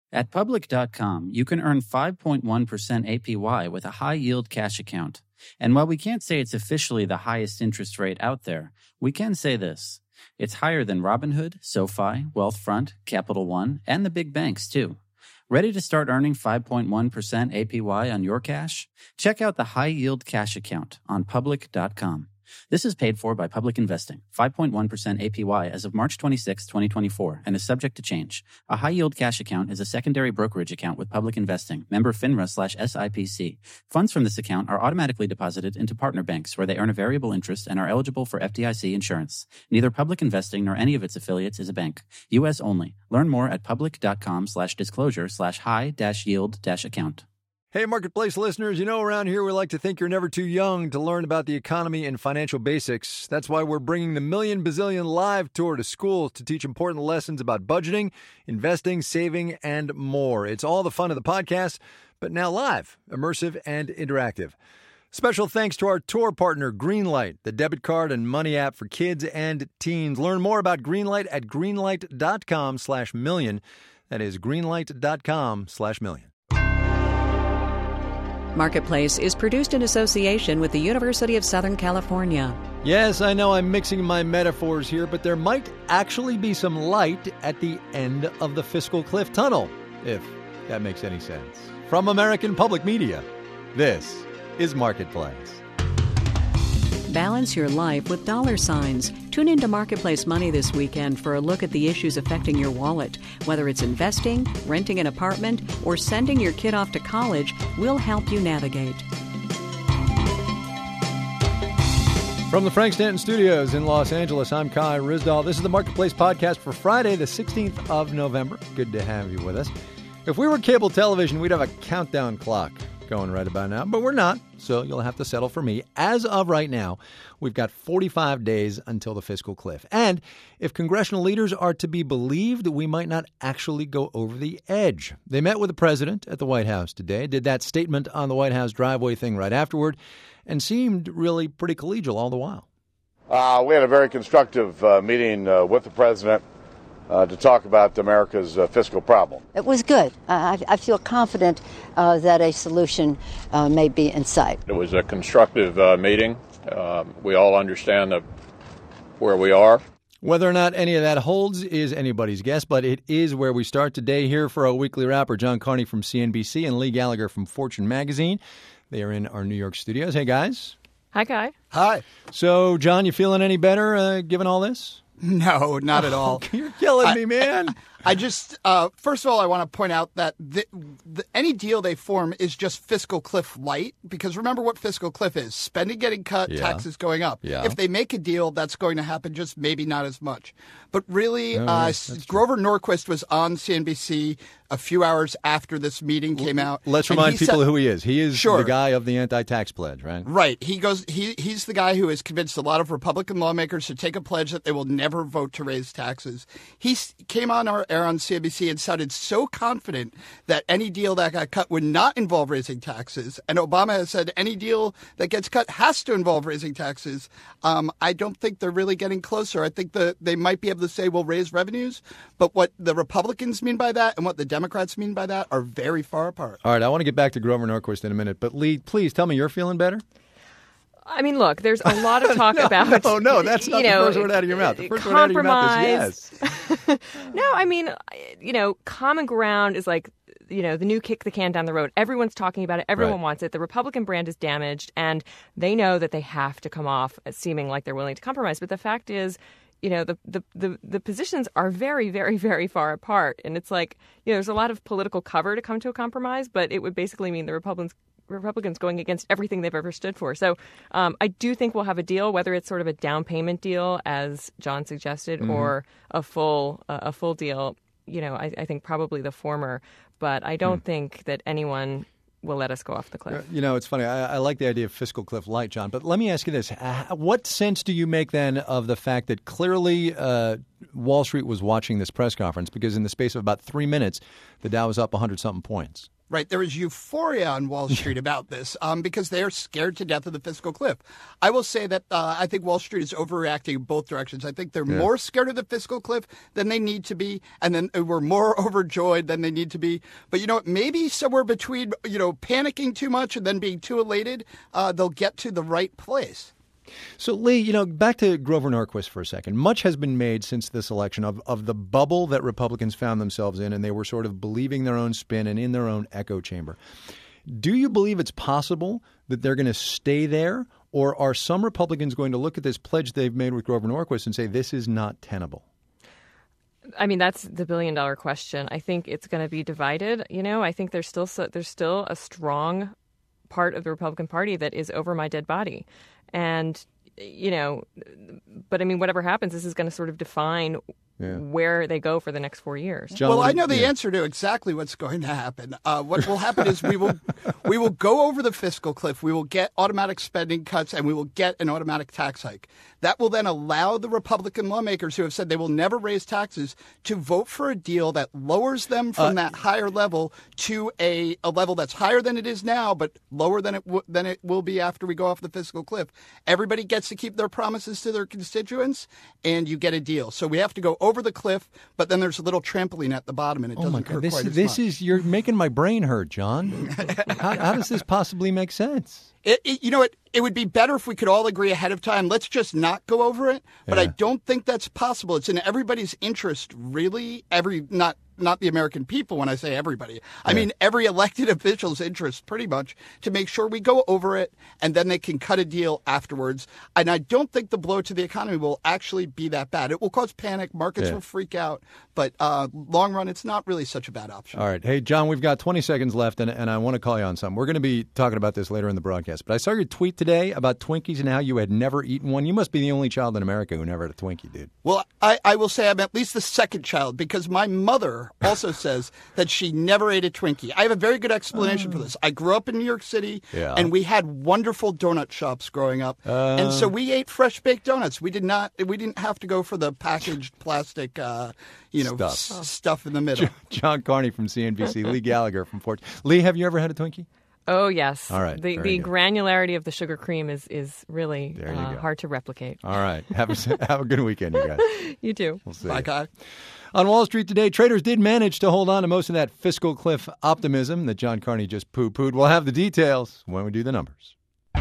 At Public.com, you can earn 5.1% APY with a high-yield cash account. And while we can't say it's officially the highest interest rate out there, we can say this. It's higher than Robinhood, SoFi, Wealthfront, Capital One, and the big banks, too. Ready to start earning 5.1% APY on your cash? Check out the high-yield cash account on Public.com. This is paid for by Public Investing, 5.1% APY as of March 26, 2024, and is subject to change. A high-yield cash account is a secondary brokerage account with Public Investing, member FINRA/SIPC. Funds from this account are automatically deposited into partner banks where they earn a variable interest and are eligible for FDIC insurance. Neither Public Investing nor any of its affiliates is a bank. U.S. only. Learn more at public.com/disclosure/high-yield-account. Hey, Marketplace listeners, you know around here we like to think you're never too young to learn about the economy and financial basics. That's why we're bringing the Million Bazillion Live Tour to schools to teach important lessons about budgeting, investing, saving, and more. It's all the fun of the podcast, but now live, immersive, and interactive. Special thanks to our tour partner, Greenlight, the debit card and money app for kids and teens. Learn more about Greenlight at greenlight.com/million. That is greenlight.com/million. Marketplace is produced in association with the University of Southern California. Yes, I know I'm mixing my metaphors here, but there might actually be some light at the end of the Fiscal Cliff Tunnel, if that makes any sense. From American Public Media, this is Marketplace. Balance your life with dollar signs. Tune into Marketplace Money this weekend for a look at the issues affecting your wallet. Whether it's investing, renting an apartment, or sending your kid off to college, we'll help you navigate. From the Frank Stanton Studios in Los Angeles, I'm Kai Ryssdal. This is the Marketplace podcast for Friday, the 16th of November. Good to have you with us. If we were cable television, we'd have a countdown clock going right about now, but we're not, so you'll have to settle for me. As of right now, we've got 45 days until the fiscal cliff. And if congressional leaders are to be believed, we might not actually go over the edge. They met with the president at the White House today, did that statement on the White House driveway thing right afterward, and seemed really pretty collegial all the while. We had a very constructive meeting with the president to talk about America's fiscal problem. It was good. I feel confident that a solution may be in sight. It was a constructive meeting. We all understand where we are. Whether or not any of that holds is anybody's guess, but it is where we start today. Here for our weekly wrapper, John Carney from CNBC and Lee Gallagher from Fortune Magazine. They are in our New York studios. Hey, guys. Hi, Guy. Hi. So, John, you feeling any better given all this? No, not at all. You're killing me, man. I just, first of all, I want to point out that any deal they form is just fiscal cliff light, because remember what fiscal cliff is. Spending getting cut, taxes going up. Yeah. If they make a deal, that's going to happen, just maybe not as much. But really, Grover Norquist was on CNBC a few hours after this meeting came out. Let's remind people who he is. He is the guy of the anti-tax pledge, right? Right. He's the guy who has convinced a lot of Republican lawmakers to take a pledge that they will never vote to raise taxes. He came on our air on CNBC and sounded so confident that any deal that got cut would not involve raising taxes. And Obama has said any deal that gets cut has to involve raising taxes. I don't think they're really getting closer. I think they might be able to say we'll raise revenues, but what the Republicans mean by that and what the Democrats mean by that are very far apart. All right, I want to get back to Grover Norquist in a minute, but Lee, please tell me you're feeling better? I mean, look, there's a lot of talk about... No, that's not the first word out of your mouth. The first word out of your mouth is yes. No, I mean, common ground is like, the new kick the can down the road. Everyone's talking about it. Everyone wants it. The Republican brand is damaged, and they know that they have to come off seeming like they're willing to compromise. But the fact is, the positions are very, very, very far apart. And it's like, there's a lot of political cover to come to a compromise, but it would basically mean the Republicans going against everything they've ever stood for. So I do think we'll have a deal, whether it's sort of a down payment deal, as John suggested, or a full deal. I think probably the former. But I don't think that anyone will let us go off the cliff. It's funny. I like the idea of fiscal cliff light, John. But let me ask you this. What sense do you make then of the fact that clearly Wall Street was watching this press conference? Because in the space of about 3 minutes, the Dow was up 100-something points. Right. There is euphoria on Wall Street about this because they are scared to death of the fiscal cliff. I will say that I think Wall Street is overreacting in both directions. I think they're more scared of the fiscal cliff than they need to be, and then we're more overjoyed than they need to be. But, maybe somewhere between, panicking too much and then being too elated, they'll get to the right place. So, Lee, back to Grover Norquist for a second. Much has been made since this election of the bubble that Republicans found themselves in, and they were sort of believing their own spin and in their own echo chamber. Do you believe it's possible that they're going to stay there, or are some Republicans going to look at this pledge they've made with Grover Norquist and say this is not tenable? I mean, that's the billion-dollar question. I think it's going to be divided. I think there's still a strong part of the Republican Party that is over my dead body. And, but I mean, whatever happens, this is going to sort of define where they go for the next 4 years. John, well, I know the answer to exactly what's going to happen. What will happen is we will go over the fiscal cliff. We will get automatic spending cuts, and we will get an automatic tax hike. That will then allow the Republican lawmakers who have said they will never raise taxes to vote for a deal that lowers them from that higher level to a level that's higher than it is now, but lower than it will be after we go off the fiscal cliff. Everybody gets to keep their promises to their constituents, and you get a deal. So we have to go over the cliff, but then there's a little trampoline at the bottom, and it doesn't hurt quite as much. You're making my brain hurt, John. How does this possibly make sense? It would be better if we could all agree ahead of time. Let's just not go over it. But I don't think that's possible. It's in everybody's interest, really. Not the American people when I say everybody. I mean every elected official's interest, pretty much, to make sure we go over it and then they can cut a deal afterwards. And I don't think the blow to the economy will actually be that bad. It will cause panic. Markets will freak out. But long run, it's not really such a bad option. All right. Hey, John, we've got 20 seconds left, and I want to call you on something. We're going to be talking about this later in the broadcast. But I saw your tweet today about Twinkies and how you had never eaten one. You must be the only child in America who never had a Twinkie, dude. Well, I will say I'm at least the second child because my mother also says that she never ate a Twinkie. I have a very good explanation for this. I grew up in New York City, and we had wonderful donut shops growing up, and so we ate fresh baked donuts. We didn't have to go for the packaged plastic, stuff in the middle. John Carney from CNBC, Lee Gallagher from Fort. Lee, have you ever had a Twinkie? Oh, yes. All right. The granularity of the sugar cream is really hard to replicate. All right. Have a good weekend, you guys. You too. We'll see. Bye, Kai. On Wall Street today, traders did manage to hold on to most of that fiscal cliff optimism that John Carney just poo-pooed. We'll have the details when we do the numbers.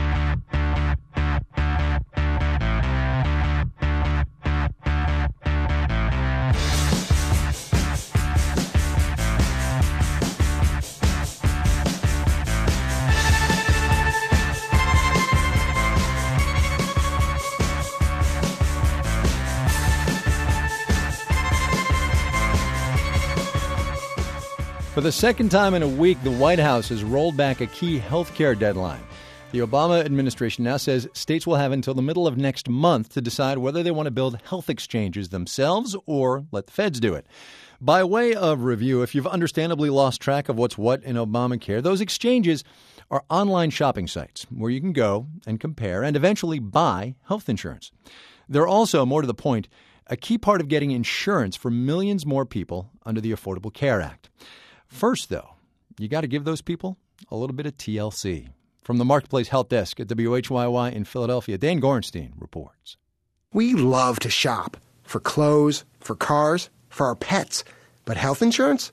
For the second time in a week, the White House has rolled back a key health care deadline. The Obama administration now says states will have until the middle of next month to decide whether they want to build health exchanges themselves or let the feds do it. By way of review, if you've understandably lost track of what's what in Obamacare, those exchanges are online shopping sites where you can go and compare and eventually buy health insurance. They're also, more to the point, a key part of getting insurance for millions more people under the Affordable Care Act. First, though, you got to give those people a little bit of TLC. From the Marketplace Health Desk at WHYY in Philadelphia, Dan Gorenstein reports. We love to shop for clothes, for cars, for our pets. But health insurance?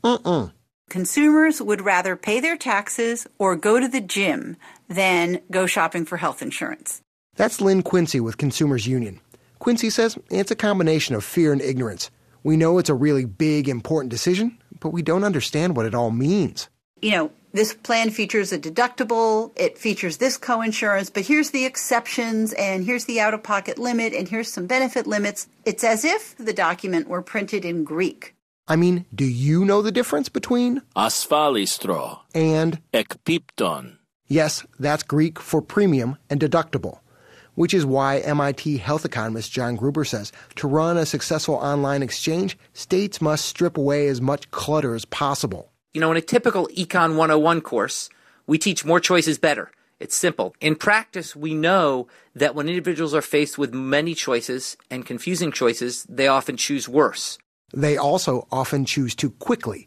Consumers would rather pay their taxes or go to the gym than go shopping for health insurance. That's Lynn Quincy with Consumers Union. Quincy says it's a combination of fear and ignorance. We know it's a really big, important decision, but we don't understand what it all means. This plan features a deductible, it features this coinsurance, but here's the exceptions, and here's the out-of-pocket limit, and here's some benefit limits. It's as if the document were printed in Greek. I mean, do you know the difference between asfalistro and ekpipton? Yes, that's Greek for premium and deductible, which is why MIT health economist John Gruber says to run a successful online exchange, states must strip away as much clutter as possible. In a typical Econ 101 course, we teach more choice is better. It's simple. In practice, we know that when individuals are faced with many choices and confusing choices, they often choose worse. They also often choose too quickly,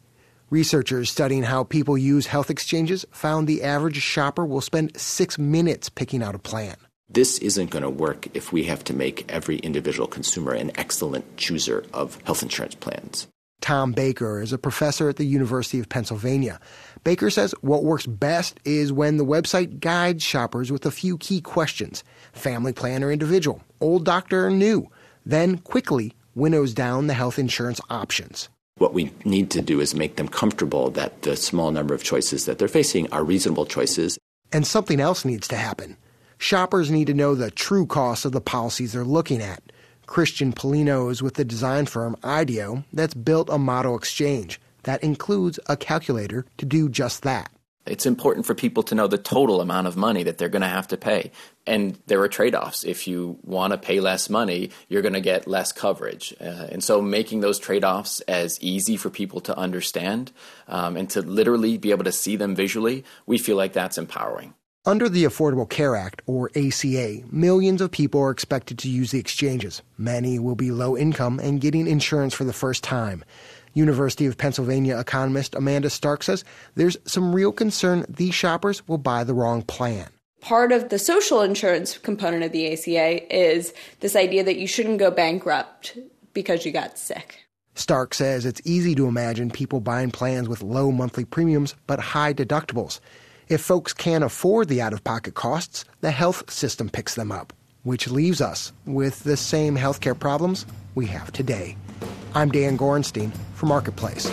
Researchers studying how people use health exchanges found the average shopper will spend 6 minutes picking out a plan. This isn't going to work if we have to make every individual consumer an excellent chooser of health insurance plans. Tom Baker is a professor at the University of Pennsylvania. Baker says what works best is when the website guides shoppers with a few key questions: family plan or individual, old doctor or new, then quickly winnows down the health insurance options. What we need to do is make them comfortable that the small number of choices that they're facing are reasonable choices. And something else needs to happen. Shoppers need to know the true cost of the policies they're looking at. Christian Polino is with the design firm IDEO that's built a model exchange that includes a calculator to do just that. It's important for people to know the total amount of money that they're going to have to pay. And there are trade-offs. If you want to pay less money, you're going to get less coverage. And so making those trade-offs as easy for people to understand and to literally be able to see them visually, we feel like that's empowering. Under the Affordable Care Act, or ACA, millions of people are expected to use the exchanges. Many will be low income and getting insurance for the first time. University of Pennsylvania economist Amanda Stark says there's some real concern these shoppers will buy the wrong plan. Part of the social insurance component of the ACA is this idea that you shouldn't go bankrupt because you got sick. Stark says it's easy to imagine people buying plans with low monthly premiums but high deductibles. If folks can't afford the out-of-pocket costs, the health system picks them up, which leaves us with the same healthcare problems we have today. I'm Dan Gorenstein for Marketplace.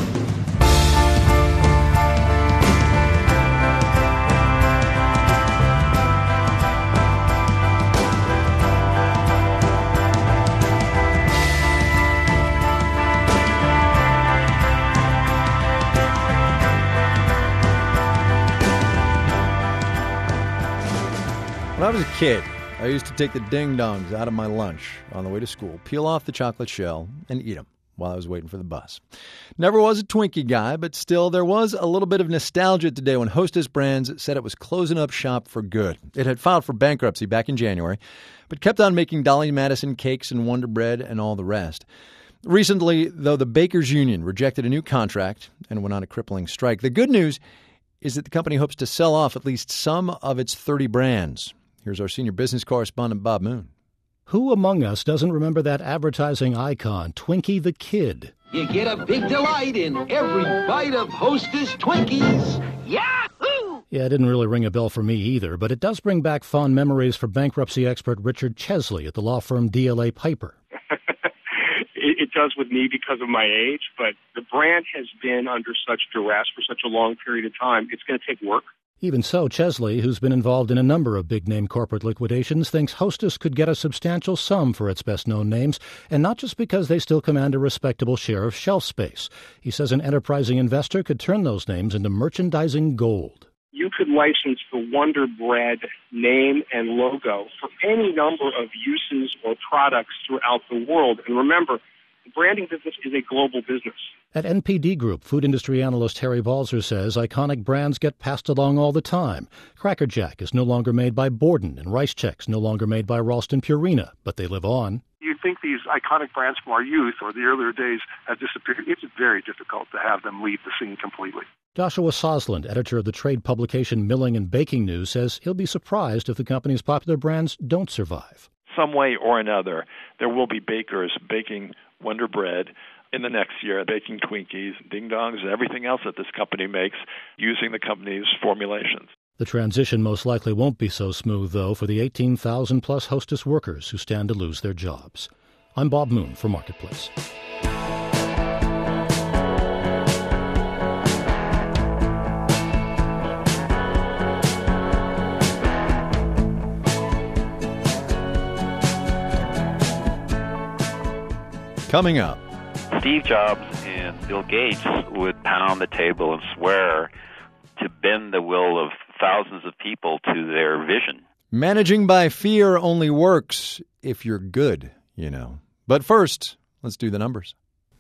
When I was a kid, I used to take the ding-dongs out of my lunch on the way to school, peel off the chocolate shell, and eat them while I was waiting for the bus. Never was a Twinkie guy, but still there was a little bit of nostalgia today when Hostess Brands said it was closing up shop for good. It had filed for bankruptcy back in January, but kept on making Dolly Madison cakes and Wonder Bread and all the rest. Recently, though, the Bakers Union rejected a new contract and went on a crippling strike. The good news is that the company hopes to sell off at least some of its 30 brands. Here's our senior business correspondent, Bob Moon. Who among us doesn't remember that advertising icon, Twinkie the Kid? You get a big delight in every bite of Hostess Twinkies. Yahoo! Yeah, it didn't really ring a bell for me either, but it does bring back fond memories for bankruptcy expert Richard Chesley at the law firm DLA Piper. It does with me because of my age, but the brand has been under such duress for such a long period of time. It's going to take work. Even so, Chesley, who's been involved in a number of big-name corporate liquidations, thinks Hostess could get a substantial sum for its best-known names, and not just because they still command a respectable share of shelf space. He says an enterprising investor could turn those names into merchandising gold. You could license the Wonder Bread name and logo for any number of uses or products throughout the world. And remember, the branding business is a global business. At NPD Group, food industry analyst Harry Balzer says iconic brands get passed along all the time. Cracker Jack is no longer made by Borden, and Rice Chex no longer made by Ralston Purina, but they live on. You think these iconic brands from our youth or the earlier days have disappeared. It's very difficult to have them leave the scene completely. Joshua Sosland, editor of the trade publication Milling and Baking News, says he'll be surprised if the company's popular brands don't survive. Some way or another, there will be bakers baking Wonder Bread in the next year, baking Twinkies, Ding Dongs, and everything else that this company makes using the company's formulations. The transition most likely won't be so smooth, though, for the 18,000-plus Hostess workers who stand to lose their jobs. I'm Bob Moon for Marketplace. Coming up, Steve Jobs and Bill Gates would pound the table and swear to bend the will of thousands of people to their vision. managing by fear only works if you're good, you know. But first, let's do the numbers.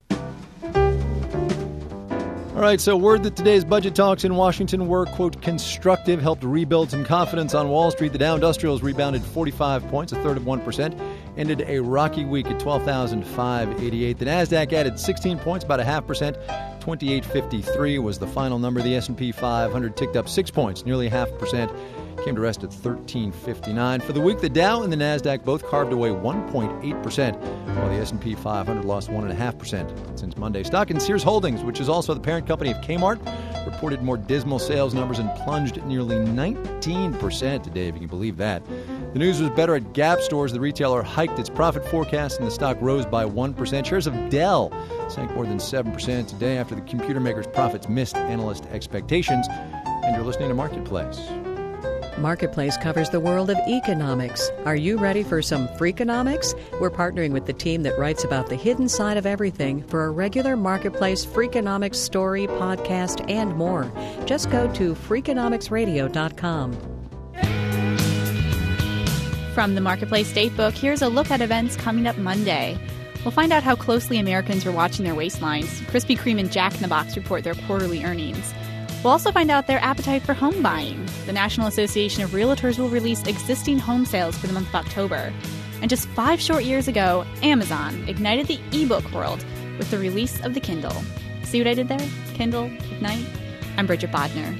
All right, so word that today's budget talks in Washington were, quote, constructive, helped rebuild some confidence on Wall Street. The Dow Industrials rebounded 45 points, a third of 1%. ended a rocky week at 12,588. The NASDAQ added 16 points, about 0.5%. 2853 was the final number. The S&P 500 ticked up 6 points, nearly 0.5%. Came to rest at 1359. For the week, the Dow and the NASDAQ both carved away 1.8%, while the S&P 500 lost 1.5% since Monday. Stock in Sears Holdings, which is also the parent company of Kmart, reported more dismal sales numbers and plunged nearly 19% today, if you can believe that. The news was better at Gap stores. The retailer hiked its profit forecast, and the stock rose by 1%. Shares of Dell sank more than 7% today after the computer maker's profits missed analyst expectations. And you're listening to Marketplace. Marketplace covers the world of economics. Are you ready for some Freakonomics? We're partnering with the team that writes about the hidden side of everything for a regular Marketplace Freakonomics story, podcast, and more. Just go to Freakonomicsradio.com. From the Marketplace Datebook, here's a look at events coming up Monday. We'll find out how closely Americans are watching their waistlines. Krispy Kreme and Jack in the Box report their quarterly earnings. We'll also find out their appetite for home buying. The National Association of Realtors will release existing home sales for the month of October. And just 5 short years ago, Amazon ignited the ebook world with the release of the Kindle. See what I did there? Kindle, Ignite? I'm Bridget Bodner.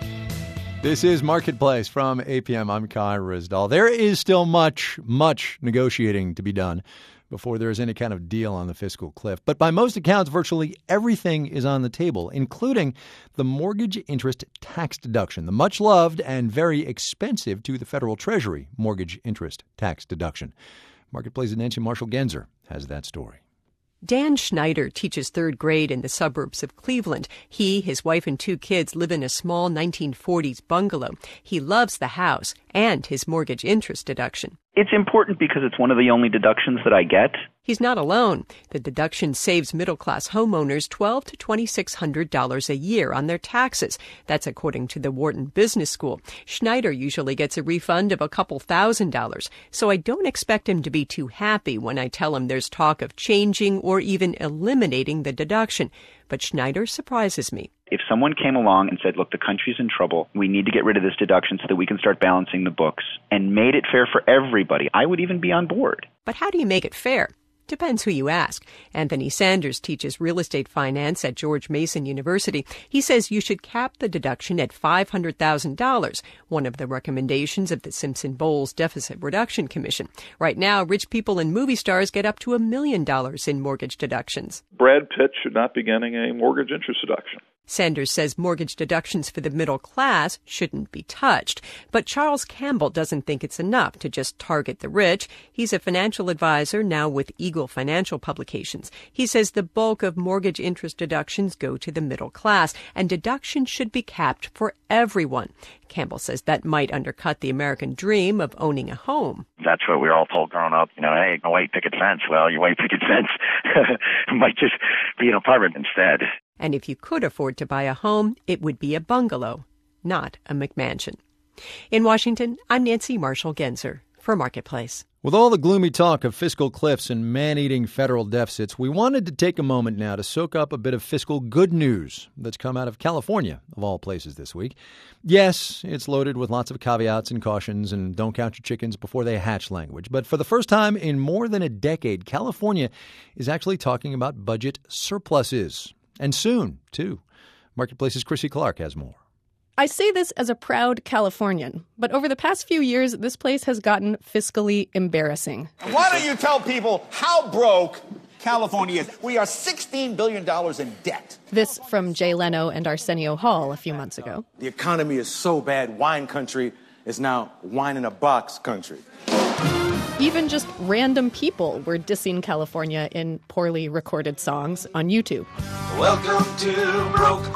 This is Marketplace from APM. I'm Kai Ryssdal. There is still much negotiating to be done before there is any kind of deal on the fiscal cliff. But by most accounts, virtually everything is on the table, including the mortgage interest tax deduction, the much-loved and very expensive to the federal Treasury mortgage interest tax deduction. Marketplace's Nancy Marshall-Genzer has that story. Dan Schneider teaches 3rd grade in the suburbs of Cleveland. He, his wife, and 2 kids live in a small 1940s bungalow. He loves the house and his mortgage interest deduction. It's important because it's one of the only deductions that I get. He's not alone. The deduction saves middle-class homeowners $1,200 to $2,600 a year on their taxes. That's according to the Wharton Business School. Schneider usually gets a refund of a couple $1,000, so I don't expect him to be too happy when I tell him there's talk of changing or even eliminating the deduction. But Schneider surprises me. If someone came along and said, look, the country's in trouble, we need to get rid of this deduction so that we can start balancing the books, and made it fair for everybody, I would even be on board. But how do you make it fair? Depends who you ask. Anthony Sanders teaches real estate finance at George Mason University. He says you should cap the deduction at $500,000, one of the recommendations of the Simpson-Bowles Deficit Reduction Commission. Right now, rich people and movie stars get up to $1 million in mortgage deductions. Brad Pitt should not be getting a mortgage interest deduction. Sanders says mortgage deductions for the middle class shouldn't be touched. But Charles Campbell doesn't think it's enough to just target the rich. He's a financial advisor now with Eagle Financial Publications. He says the bulk of mortgage interest deductions go to the middle class, and deductions should be capped for everyone. Campbell says that might undercut the American dream of owning a home. That's what we were all told growing up. Hey, go white picket fence. Well, your white picket fence might just be an apartment instead. And if you could afford to buy a home, it would be a bungalow, not a McMansion. In Washington, I'm Nancy Marshall-Genzer for Marketplace. With all the gloomy talk of fiscal cliffs and man-eating federal deficits, we wanted to take a moment now to soak up a bit of fiscal good news that's come out of California, of all places, this week. Yes, it's loaded with lots of caveats and cautions and don't count your chickens before they hatch language. But for the first time in more than a decade, California is actually talking about budget surpluses. And soon, too. Marketplace's Chrissy Clark has more. I say this as a proud Californian, but over the past few years, this place has gotten fiscally embarrassing. Why don't you tell people how broke California is? We are $16 billion in debt. This from Jay Leno and Arsenio Hall a few months ago. The economy is so bad, wine country is now wine in a box country. Even just random people were dissing California in poorly recorded songs on YouTube. Welcome to Broke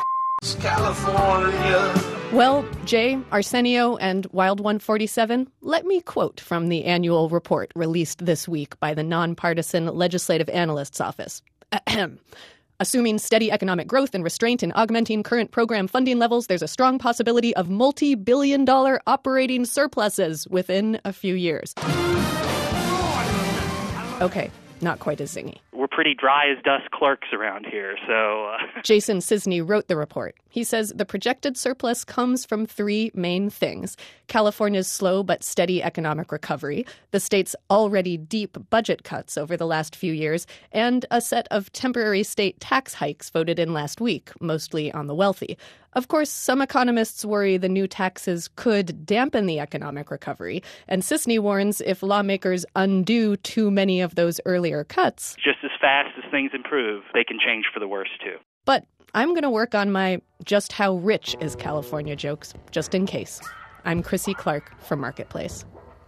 California. Well, Jay, Arsenio, and Wild 147, let me quote from the annual report released this week by the nonpartisan Legislative Analyst's Office. Assuming steady economic growth and restraint in augmenting current program funding levels, there's a strong possibility of multi-billion-dollar operating surpluses within a few years. Okay, not quite as zingy. We're pretty dry as dust clerks around here. So Jason Cisney wrote the report. He says the projected surplus comes from three main things: California's slow but steady economic recovery, the state's already deep budget cuts over the last few years, and a set of temporary state tax hikes voted in last week, mostly on the wealthy. Of course, some economists worry the new taxes could dampen the economic recovery, and Cisney warns if lawmakers undo too many of those earlier cuts, just as fast as things improve, they can change for the worse, too. But I'm going to work on my just how rich is California jokes, just in case. I'm Chrissy Clark from Marketplace.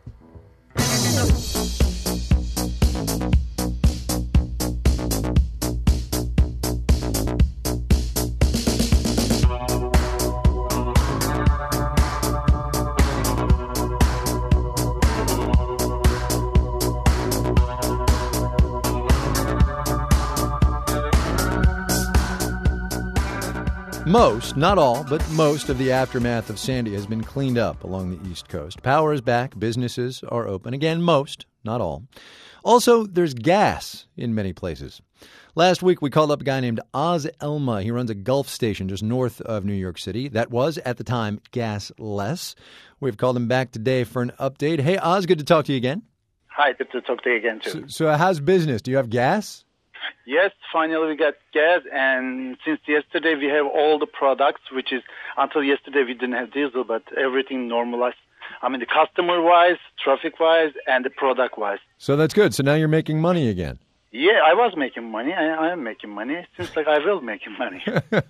Most, not all, but most of the aftermath of Sandy has been cleaned up along the East Coast. Power is back. Businesses are open. Again, most, not all. Also, there's gas in many places. Last week, we called up a guy named Oz Elma. He runs a Gulf station just north of New York City. That was, at the time, gas-less. We've called him back today for an update. Hey, Oz, good to talk to you again. Hi, good to talk to you again, too. So how's business? Do you have gas? Yes, finally we got gas, and since yesterday we have all the products, which is, until yesterday we didn't have diesel, but everything normalized. I mean, the customer-wise, traffic-wise, and the product-wise. So that's good. So now you're making money again. Yeah, I was making money. I am making money. It seems like I will make money.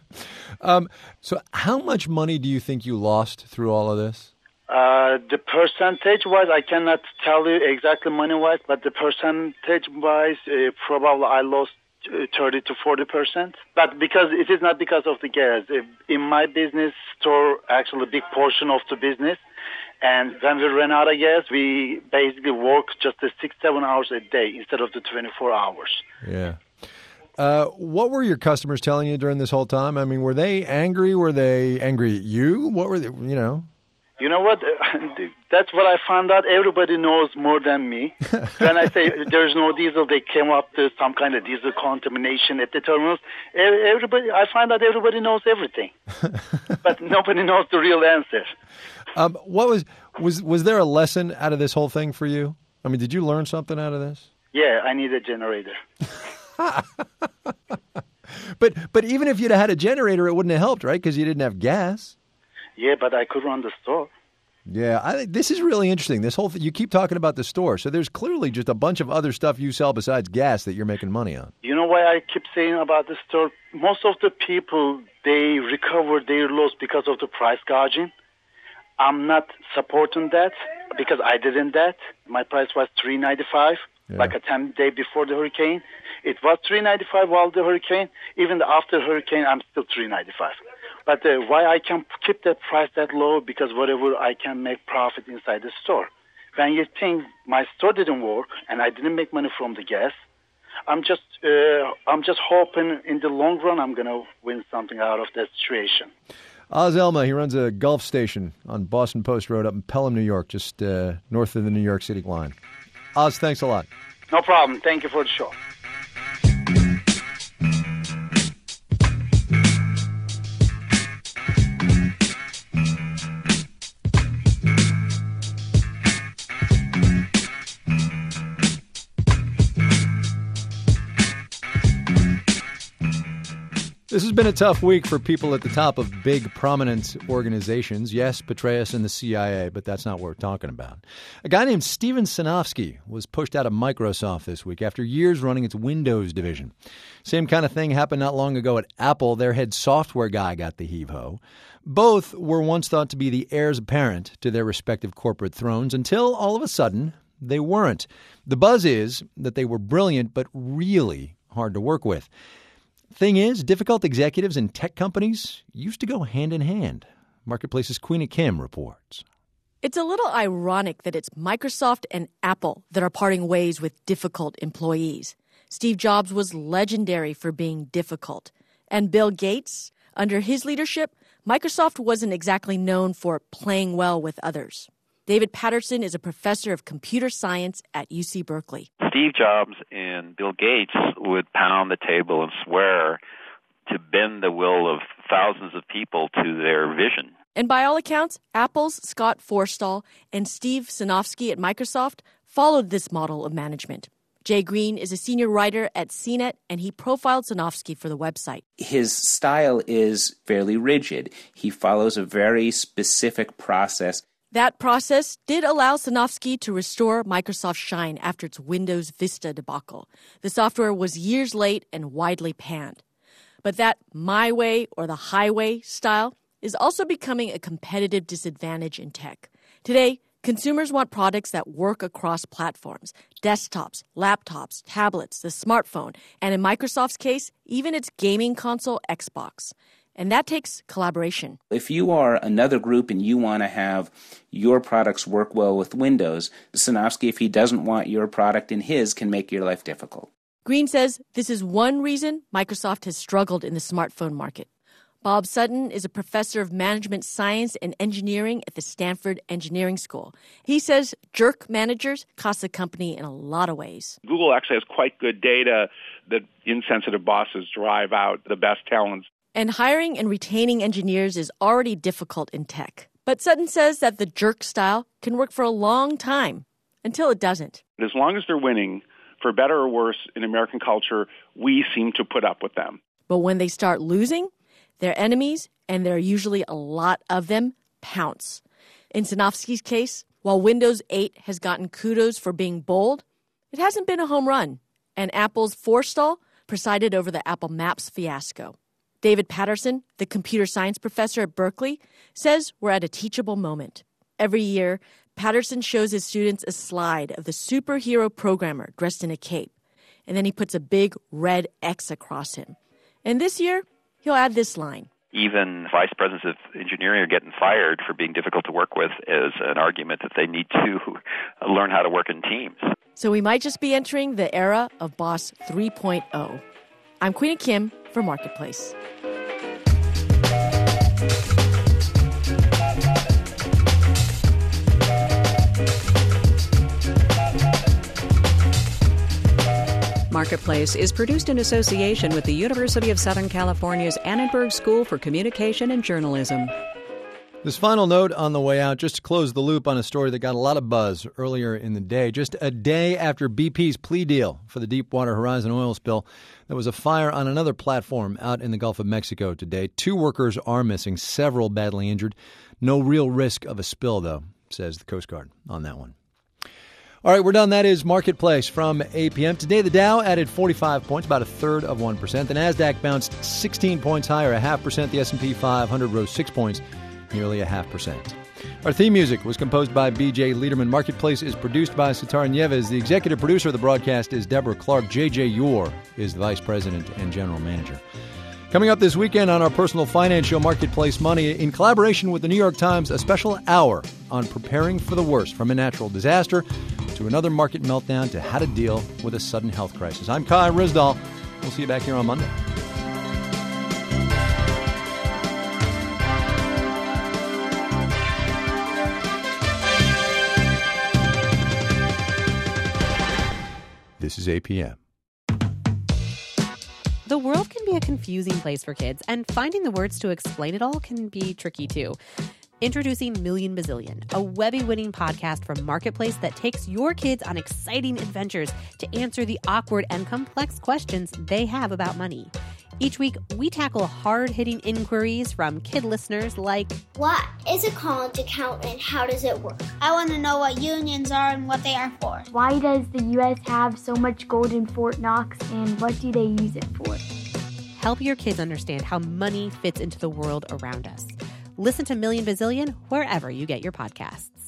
So how much money do you think you lost through all of this? The percentage-wise, I cannot tell you exactly money-wise, but the percentage-wise, probably I lost 30 to 40%. But because it is not because of the gas. In my business store, actually a big portion of the business, and when we ran out of gas, we basically work just 6-7 hours a day instead of the 24 hours. Yeah. What were your customers telling you during this whole time? I mean, were they angry? Were they angry at you? What were they, You know what? That's what I found out. Everybody knows more than me. When I say there's no diesel, they came up with some kind of diesel contamination at the terminals. I find out everybody knows everything, but nobody knows the real answer. What was there a lesson out of this whole thing for you? I mean, did you learn something out of this? Yeah, I need a generator. But even if you'd had a generator, it wouldn't have helped, right? Because you didn't have gas. Yeah, but I could run the store. Yeah, I think this is really interesting. This whole thing, you keep talking about the store. So there's clearly just a bunch of other stuff you sell besides gas that you're making money on. You know why I keep saying about the store? Most of the people, they recover their loss because of the price gouging. I'm not supporting that because I didn't that. My price was $3.95, like a 10 day before the hurricane. It was $3.95 while the hurricane. Even after hurricane, I'm still $3.95. But why I can keep that price that low? Because whatever I can make profit inside the store. When you think my store didn't work and I didn't make money from the gas, I'm just hoping in the long run I'm gonna win something out of that situation. Oz Elma, he runs a Gulf station on Boston Post Road up in Pelham, New York, just north of the New York City line. Oz, thanks a lot. No problem. Thank you for the show. This has been a tough week for people at the top of big, prominent organizations. Yes, Petraeus and the CIA, but that's not what we're talking about. A guy named Steven Sinofsky was pushed out of Microsoft this week after years running its Windows division. Same kind of thing happened not long ago at Apple. Their head software guy got the heave-ho. Both were once thought to be the heirs apparent to their respective corporate thrones until all of a sudden they weren't. The buzz is that they were brilliant but really hard to work with. Thing is, difficult executives in tech companies used to go hand in hand. Marketplace's Queena Kim reports. It's a little ironic that it's Microsoft and Apple that are parting ways with difficult employees. Steve Jobs was legendary for being difficult. And Bill Gates, under his leadership, Microsoft wasn't exactly known for playing well with others. David Patterson is a professor of computer science at UC Berkeley. Steve Jobs and Bill Gates would pound the table and swear to bend the will of thousands of people to their vision. And by all accounts, Apple's Scott Forstall and Steve Sinofsky at Microsoft followed this model of management. Jay Green is a senior writer at CNET, and he profiled Sinofsky for the website. His style is fairly rigid. He follows a very specific process. That process did allow Sinofsky to restore Microsoft Shine after its Windows Vista debacle. The software was years late and widely panned. But that my way or the highway style is also becoming a competitive disadvantage in tech. Today, consumers want products that work across platforms, desktops, laptops, tablets, the smartphone, and in Microsoft's case, even its gaming console, Xbox. And that takes collaboration. If you are another group and you want to have your products work well with Windows, Sinofsky, if he doesn't want your product in his, can make your life difficult. Green says this is one reason Microsoft has struggled in the smartphone market. Bob Sutton is a professor of management science and engineering at the Stanford Engineering School. He says jerk managers cost the company in a lot of ways. Google actually has quite good data that insensitive bosses drive out the best talents. And hiring and retaining engineers is already difficult in tech. But Sutton says that the jerk style can work for a long time, until it doesn't. As long as they're winning, for better or worse, in American culture, we seem to put up with them. But when they start losing, their enemies, and there are usually a lot of them, pounce. In Sinofsky's case, while Windows 8 has gotten kudos for being bold, it hasn't been a home run. And Apple's Forstall presided over the Apple Maps fiasco. David Patterson, the computer science professor at Berkeley, says we're at a teachable moment. Every year, Patterson shows his students a slide of the superhero programmer dressed in a cape, and then he puts a big red X across him. And this year, he'll add this line. Even vice presidents of engineering are getting fired for being difficult to work with as an argument that they need to learn how to work in teams. So we might just be entering the era of Boss 3.0. I'm Queena Kim for Marketplace. Marketplace is produced in association with the University of Southern California's Annenberg School for Communication and Journalism. This final note on the way out, just to close the loop on a story that got a lot of buzz earlier in the day. Just a day after BP's plea deal for the Deepwater Horizon oil spill, there was a fire on another platform out in the Gulf of Mexico today. 2 workers are missing, several badly injured. No real risk of a spill, though, says the Coast Guard on that one. All right, we're done. That is Marketplace from 8 p.m. Today, the Dow added 45 points, about 1/3%. The Nasdaq bounced 16 points higher, 0.5%. The S&P 500 rose 6 points, nearly 0.5%. Our theme music was composed by B.J. Liederman. Marketplace is produced by Sitar Nieves. The executive producer of the broadcast is Deborah Clark. J.J. Yor is the vice president and general manager. Coming up this weekend on our personal finance show, Marketplace Money, in collaboration with the New York Times, a special hour on preparing for the worst, from a natural disaster to another market meltdown to how to deal with a sudden health crisis. I'm Kai Ryssdal. We'll see you back here on Monday. This is APM. The world can be a confusing place for kids, and finding the words to explain it all can be tricky too. Introducing Million Bazillion, a Webby-winning podcast from Marketplace that takes your kids on exciting adventures to answer the awkward and complex questions they have about money. Each week, we tackle hard-hitting inquiries from kid listeners like, what is a college account and how does it work? I want to know what unions are and what they are for. Why does the U.S. have so much gold in Fort Knox, and what do they use it for? Help your kids understand how money fits into the world around us. Listen to Million Bazillion wherever you get your podcasts.